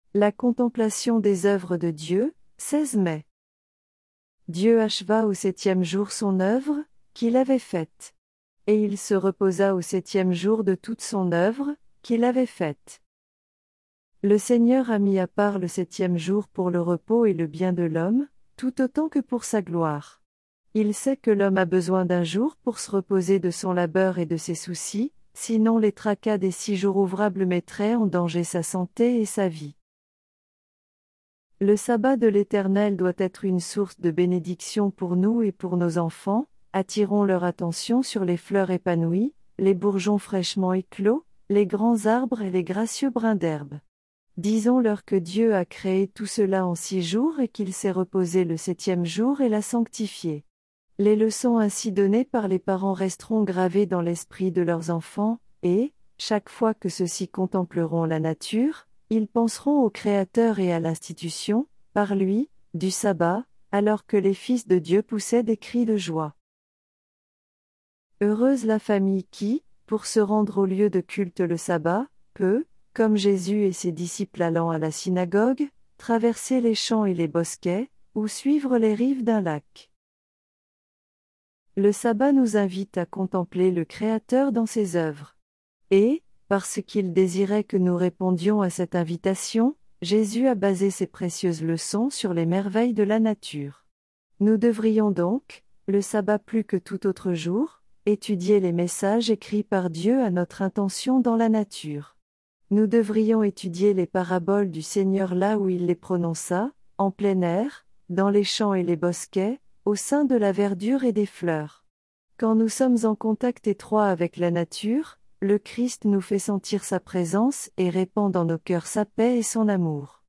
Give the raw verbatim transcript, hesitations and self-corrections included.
La contemplation des œuvres de Dieu, seize mai. Dieu acheva au septième jour son œuvre, qu'il avait faite. Et il se reposa au septième jour de toute son œuvre, qu'il avait faite. Le Seigneur a mis à part le septième jour pour le repos et le bien de l'homme, tout autant que pour sa gloire. Il sait que l'homme a besoin d'un jour pour se reposer de son labeur et de ses soucis, sinon les tracas des six jours ouvrables mettraient en danger sa santé et sa vie. Le sabbat de l'Éternel doit être une source de bénédiction pour nous et pour nos enfants. Attirons leur attention sur les fleurs épanouies, les bourgeons fraîchement éclos, les grands arbres et les gracieux brins d'herbe. Disons-leur que Dieu a créé tout cela en six jours et qu'il s'est reposé le septième jour et l'a sanctifié. Les leçons ainsi données par les parents resteront gravées dans l'esprit de leurs enfants, et, chaque fois que ceux-ci contempleront la nature, ils penseront au Créateur et à l'institution, par lui, du sabbat, alors que les fils de Dieu poussaient des cris de joie. Heureuse la famille qui, pour se rendre au lieu de culte le sabbat, peut, comme Jésus et ses disciples allant à la synagogue, traverser les champs et les bosquets, ou suivre les rives d'un lac. Le sabbat nous invite à contempler le Créateur dans ses œuvres. Et, parce qu'il désirait que nous répondions à cette invitation, Jésus a basé ses précieuses leçons sur les merveilles de la nature. Nous devrions donc, le sabbat plus que tout autre jour, étudier les messages écrits par Dieu à notre intention dans la nature. Nous devrions étudier les paraboles du Seigneur là où il les prononça, en plein air, dans les champs et les bosquets, au sein de la verdure et des fleurs. Quand nous sommes en contact étroit avec la nature, le Christ nous fait sentir sa présence et répand dans nos cœurs sa paix et son amour.